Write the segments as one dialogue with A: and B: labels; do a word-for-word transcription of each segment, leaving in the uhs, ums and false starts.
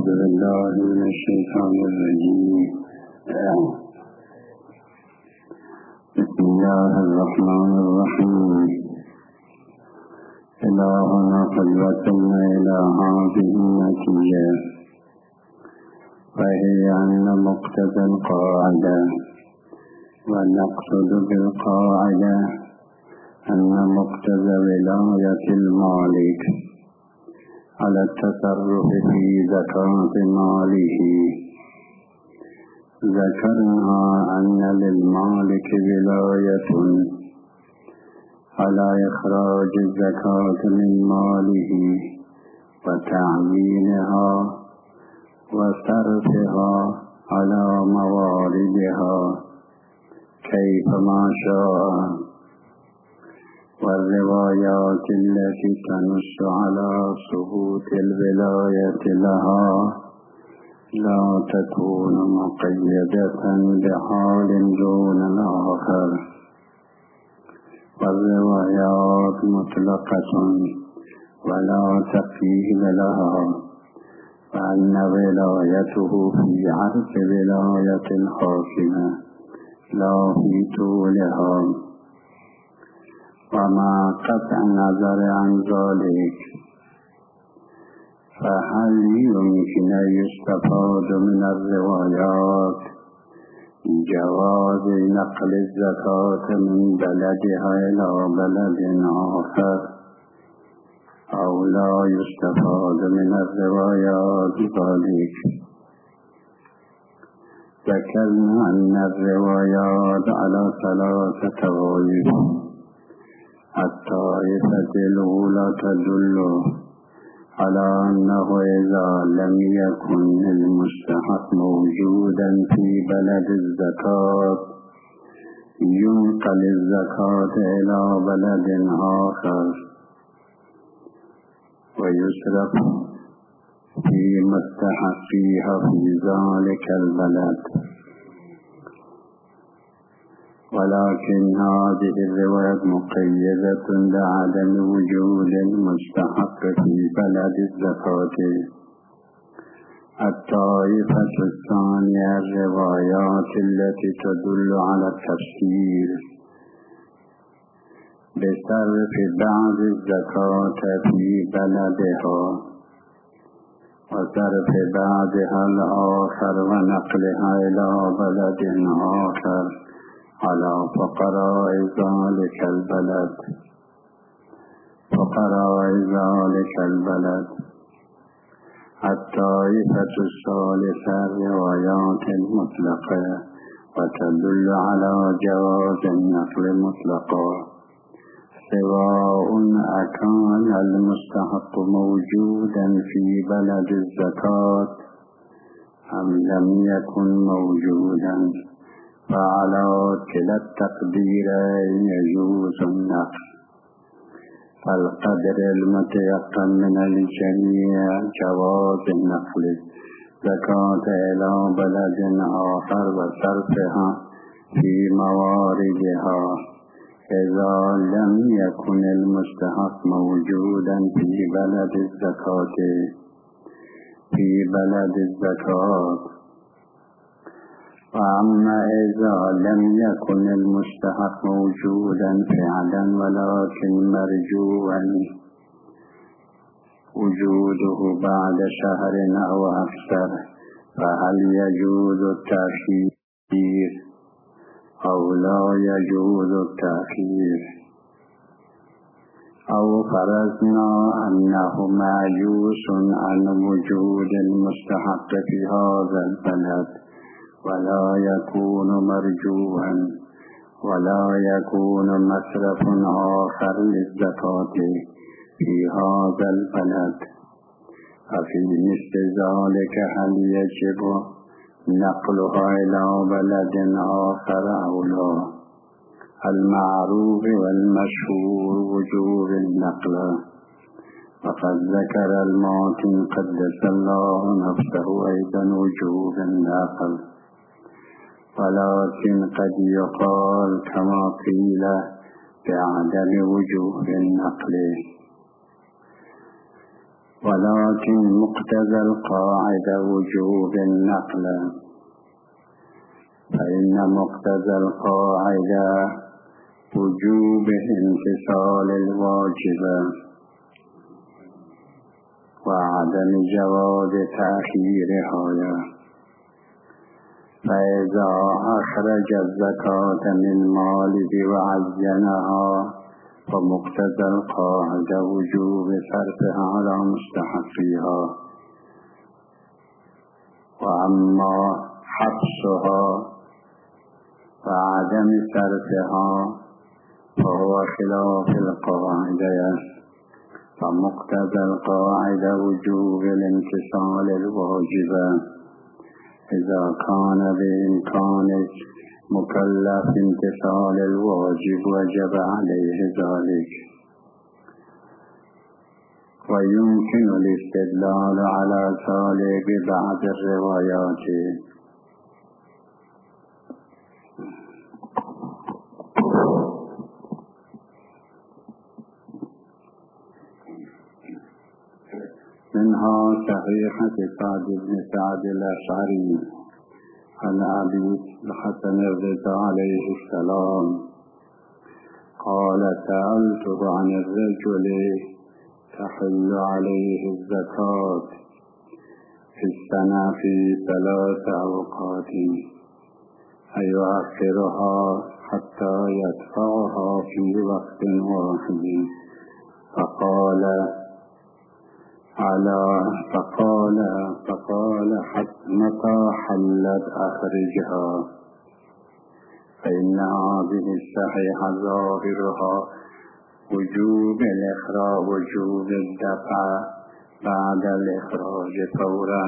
A: أعوذ بالله من الشيطان الرجيم. بسم الله الرحمن الرحيم. إلهنا قد وصلنا إلى هذه النتيجة، وهي أن مقتضى القاعدة، ونقصد بالقاعدة أن مقتضى ولاية المالك على التصرف في زكاة ماله. ذكرنا أن للمالك ولاية على إخراج الزكاة من ماله وتعيينها وصرفها على مواردها كيفما شاء، والروايات التي تنص على ثبوت الولاية لها لا تكون مقيدة بحال دون الآخر، والروايات مطلقة ولا تقييد لها، وأن ولايته في عرض ولاية الحاكمة لا في طولها. وما قطع النظر عن ذلك، فهل يمكن أن يستفاد من الروايات جواز نقل الزكاة من بلدها إلى بلد آخر، أو لا يستفاد من الروايات ذلك؟ ذكرنا أن الروايات على ثلاثة طوائف. الطائفة الأولى تدل على أنه إذا لم يكن المستحق موجودا في بلد الزكاة ينقل الزكاة إلى بلد آخر ويصرف في مستحقيها في ذلك البلد، ولكن هذه الرواية مقيدة بعدم وجود المستحق في بلد الزكاة. الطائفة الثانية الروايات التي تدل على التفسير بصرف بعض الزكاة في بلدها وصرف بعضها الآخر ونقلها إلى بلد آخر على فقراء ذلك البلد فقراء ذلك البلد. الطائفة الثالثة الروايات المطلقة وتدل على جواز النقل مطلقا، سواء أكان المستحق موجودا في بلد الزكاة أم لم يكن موجودا، فعلى كلا التقديرين يجوز النقل. فالقدر المتيقن من الجميع جواز النقل زكاة إلى بلد آخر وصرفها في مواردها إذا لم يكن المستحق موجودا في بلد الزكاة في بلد الزكاة. وأما إذا لم يكن المستحق موجودا فعلا ولكن مرجوا وجوده بعد شهر أو أكثر، فهل يجوز التأخير أو لا يجوز التأخير؟ أو فرضنا أنه معيوس عن وجود المستحق في هذا البلد ولا يكون مرجوعا ولا يكون مصرف آخر للزكاة في هذا البلد، ففي مثل ذلك هل يجب نقلها إلى بلد آخر أو لا؟ المعروف والمشهور وجوب النقل، وقد ذكر الماتن قدس الله نفسه أيضا وجوب النقل، ولكن قد يقال كما قيل بعدم وجوب النقل. ولكن مقتضى القاعدة وجوب النقل، فإن مقتضى القاعدة وجوب امتثال الواجب وعدم جواز تأخيرها. فإذا أخرج الزكاة من ماله وعينها فمقتضى القاعدة وجوب صرفها على مستحقيها، وأما حبسها وعدم صرفها فهو خلاف القاعدة، فمقتضى القاعدة وجوب الامتثال الواجب إذا كان بإمكان مكلف امتثال الواجب وجب عليه ذلك. ويمكن الاستدلال على ذلك ببعض الروايات. منها صحيحة سعد بن سعد الأشعري عن أبي الحسن الرضا عليه السلام قال: سألته عن الرجل تحل عليه الزكاة في السنة في ثلاث أوقات أيؤخرها حتى يدفعها في وقت واحد؟ فقال على فقال فقال متى حلت أخرجها؟ فإن هذه الصحيحة ظاهرها وجوب الإخراج وجوب الدفع بعد الإخراج فورا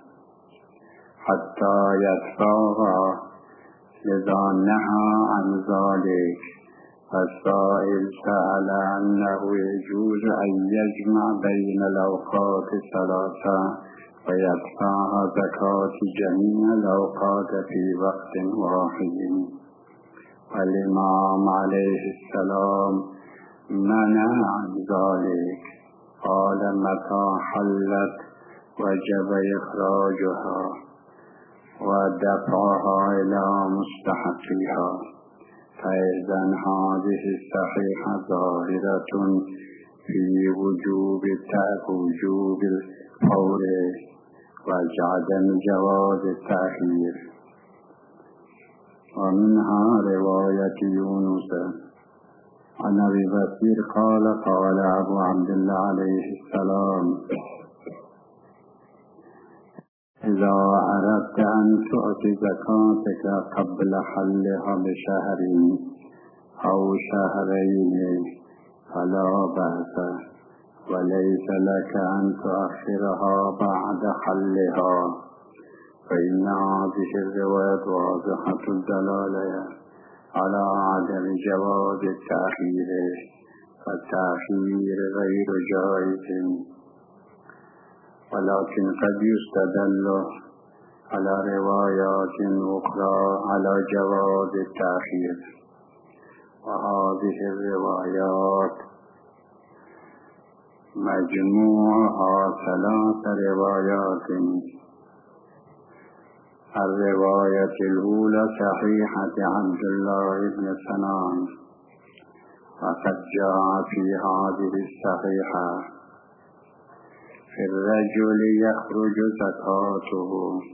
A: حتى يدفعها، لذا نهى عن ذلك. فالسائل سأل أنه يجوز أن يجمع بين الأوقات الثلاثة ويدفعها زكاة جميع الأوقات في وقت واحد. والإمام عليه السلام منع عن ذلك، قال: متى حلت وجب إخراجها ودفعها إلى مستحقها. فإذن هذه الصحيحة ظاهرة في وجوب وجوب الفور وعدم جواز التأخير. ومنها رواية يونس عن أبي بكر قال: قال أبو عبد الله عليه السلام: إذا أردت أن تؤتي زكاتك قبل حلها بشهر أو شهرين فلا بأس، وليس لك أن تؤخرها بعد حلها، فإن هذه الرواية واضحة الدلالة على عدم جواز التأخير، فالتأخير غير جائز. ولكن قد يستدل على روايات أخرى على جواز التأخير، وهذه الروايات مجموعها ثلاث روايات. الرواية الأولى صحيحة عبد الله بن سنان، وقد جاء في هذه الصحيحة: في الرجل يخرج زكاته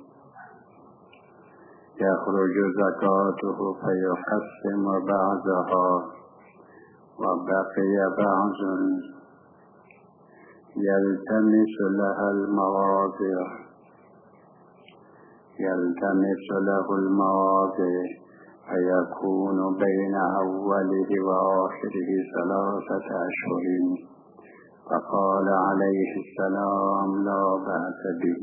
A: يخرج زكاته فيقسم بعضها وبقي بعض يلتمس لها المواضع يلتمس له المواضع فيكون بين أوله وآخره ثلاثة أشهر. فقال عليه السلام: لا بأس به.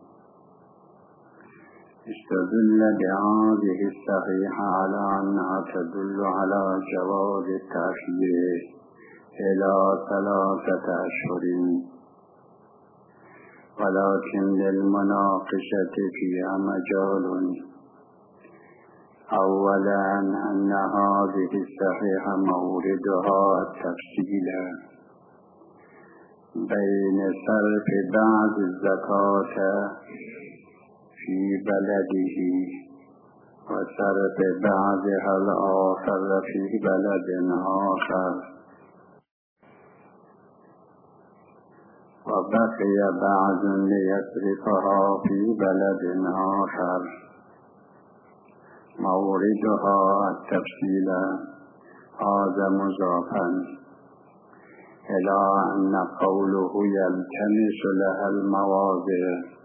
A: استدل بهذه الصحيحة على أنها تدل على جواز التأخير إلى ثلاثة أشهر، ولكن للمناقشة فيها مجال. أولا أن هذه الصحيحة موردها التفصيل، بين صرف بعض الزكاة في بلده وصرف بعضها الآخر في بلد آخر، وبقي بعض ليصرفها في بلد آخر. موردها التفصيل هذا مضافا إلى أن قوله يلتمس لها المواضع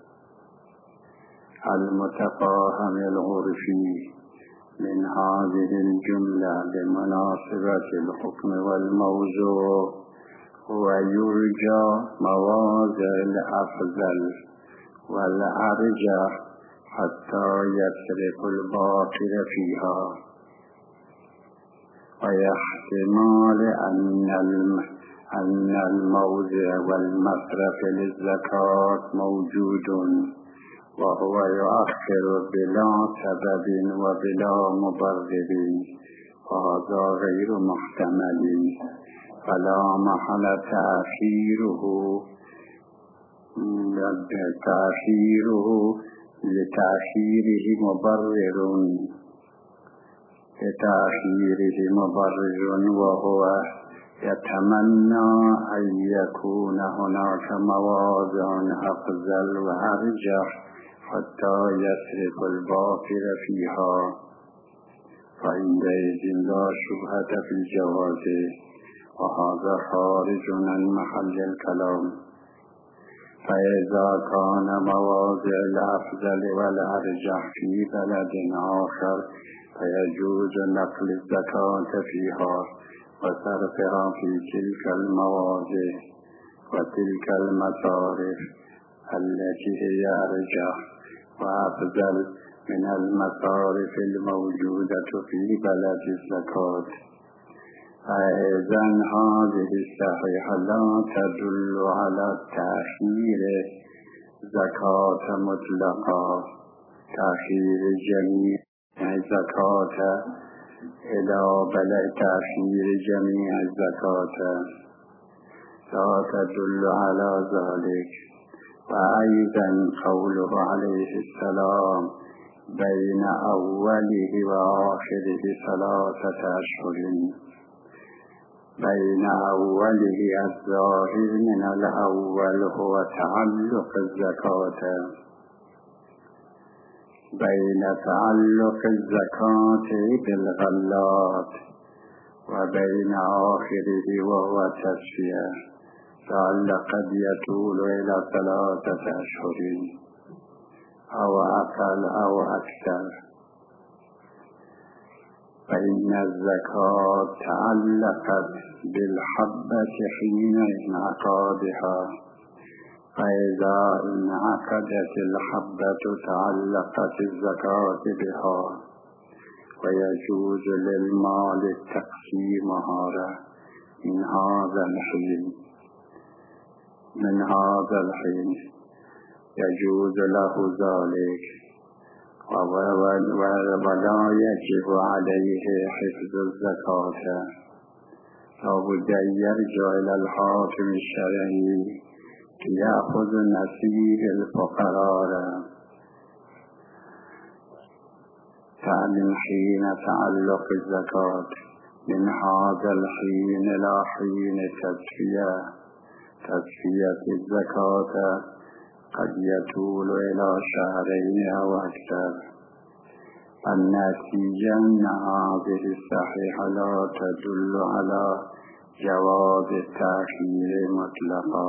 A: المتفاهم العرفي من هذه الجملة بمناسبة الحكم والموضوع ويرجى مواضع الأفضل والأرجح حتى يصرف الباطل فيها، ويحتمال أن أن الموضع والمصرف للزكاة موجود وهو يؤخر بلا سبب وبلا مبرر، وهذا غير محتمل، فلا محل تأخيره تأخيره لتأخيره مبرر لتأخيره مبرر وهو يتمنى أن يكون هناك مواضع أفضل وأرجح حتى يصرف الباطل فيها، فعندئذ لا شبهة في الجواز، وهذا خارج عن محل الكلام. فإذا كان مواضع الأفضل والأرجح في بلد آخر فيجوز نقل الزكاة فيها وصرفها في تلك المواضع وتلك المصارف التي هي أرجح وأفضل من المصارف الموجودة في بلد الزكاة. فإذن هذه الصحيحة لا تدل على تأخير زكاة مطلقة، تأخير جميع الزكاة إلى بلد تأخير جميع الزكاة لا تدل على ذلك. وأيضا قوله عليه السلام بين أوله وآخره ثلاثة أشهر، بين أوله الظاهر من الأول هو تعلق الزكاة، بين تعلق الزكاة بالغلات وبين آخره وهو تصفية، لعل قد يطول إلى ثلاثة أشهر أو أقل أو أكثر. فإن الزكاة تعلقت بالحبة حين انعقادها، فإذا انعقدت الحبة تعلقت الزكاة بها، ويجوز للمال تقسيمها من هذا الحين من هذا الحين يجوز له ذلك، ولا يجب عليه حفظ الزكاة، لابد أن يرجع إلى الحاكم الشرعي ليأخذ نصيب الفقراء من حين تعلق الزكاة، من هذا الحين إلى حين تدفية تدفية الزكاة قد يطول إلى شهرين أو أكثر. النتيجة أن هذه الصحيحة لا تدل على جواز التأخير مطلقا.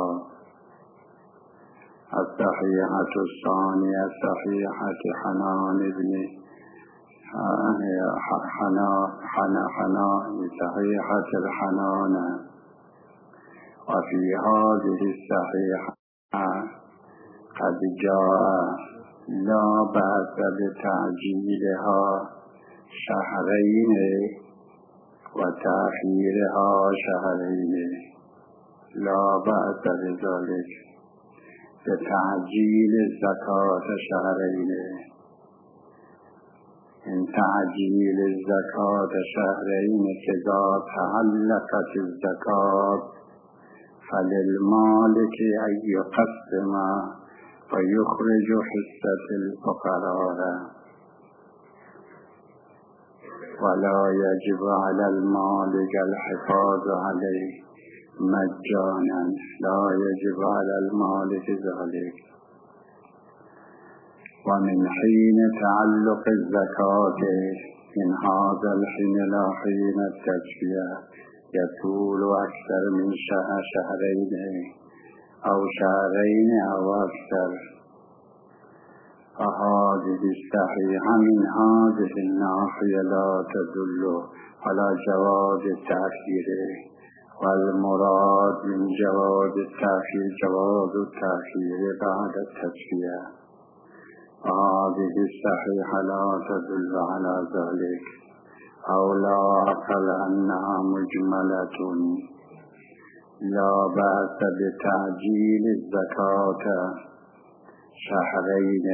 A: الصحيحة الثانية صحيحة حنان بن حنان صحيحة الحنان. وفي هذه الصحيحة قد جاء لا بأس بتعجيلها شهرين وتأخيرها شهرين، لا بأس بذلك، بتعجيل الزكاة شهرين. إن تعجيل الزكاة شهرين كذا تعلقت الزكاة فللمالك أن يقسم ويخرج حصة الفقراء، ولا يجب على المالك الحفاظ عليه مجانا، لا يجب على المالك ذلك. ومن حين تعلق الزكاة من هذا الحين إلى حين التجفية يطول أكثر من شهر شهرين أو شهرين أو أكثر، فهذه الصحيحة من هذه الناحية لا تدل على جواز التأخير، والمراد من جواز التأخير جواز التأخير بعد التجفية، وهذه الصحيحة لا تدل على ذلك، أو لا أقل أنها مجملة. لا بأس بتعجيل الزكاة شهرين،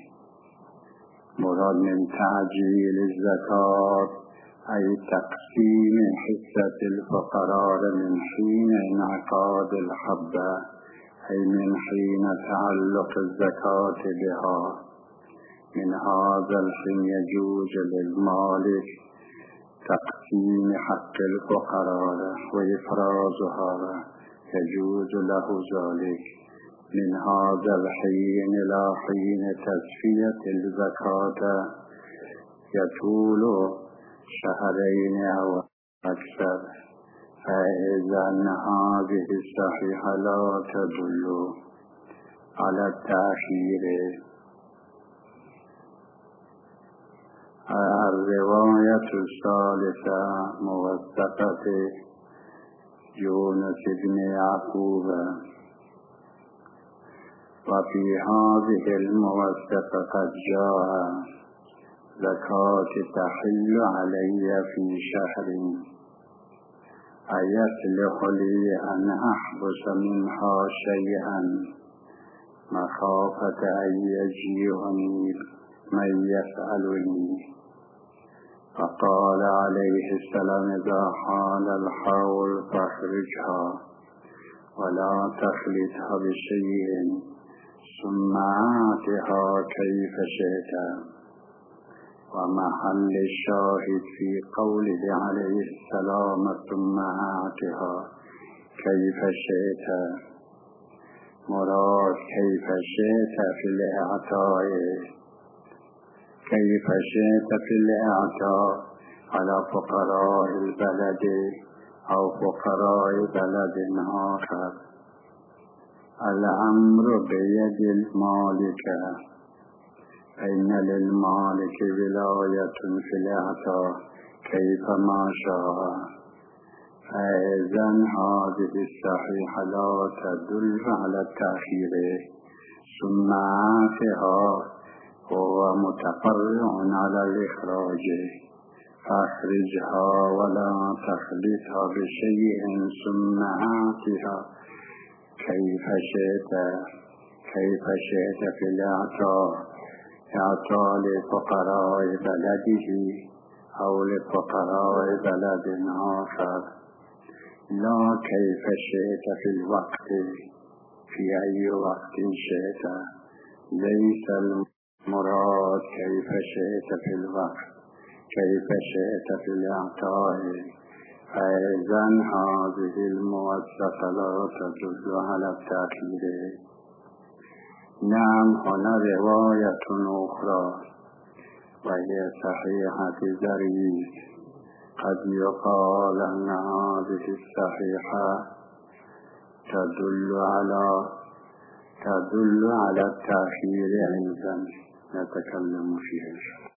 A: مراد من تعجيل الزكاة أي تقسيم حصة الفقراء من حين انعقاد الحبة، أي من حين تعلق الزكاة بها. من هذا الحين يجوز للمالك تقسيم حق الفقراء وإفرازها، يجوز له ذلك من هذا الحين إلى حين تصفية الزكاة يطول شهرين أو أكثر، فإذن هذه الصحيحة لا تدل على التأخير. الرواية الثالثة موثقة يونس بن يعقوب، وفي هذه الموثقة قد جاء زكاة تحل علي في شهر أيصلح لي أن أحبس منها شيئا مخافة أن يجيئني من يسألني. فقال عليه السلام إذا حال الحول فاخرجها ولا تخلطها بشيء ثم آتها كيف شئت. ومحل الشاهد في قوله عليه السلام ثم آتها كيف شئت، مراد كيف شئت في الإعطاء، كيف شئت في الإعطاء على فقراء البلد أو فقراء بلد آخر. الأمر بيد المالك، إن للمالك ولاية في الإعطاء كيفما شاء، فإذن هذه الصحيحة لا تدل على التأخير. ثم آتها هو متقرع على الإخراج، فاخرجها ولا تخلطها بشيء ثم آتها كيف شئت. كيف شئت في الإعطاء، إعطاء لفقراء بلده أو لفقراء بلد آخر، لا كيف شئت في الوقت، في أي وقت شئت. ليس المراد كيف شئت في الوقت، كيف شئت في الإعطاء. فإذن هذه الموثقة لا تدل على التأخير. نعم، هنا رواية أخرى وهي صحيحة ضعيف، قد يقال أن هذه الصحيحة تدل على تدل على التأخير أيضا، نتكلم فيها.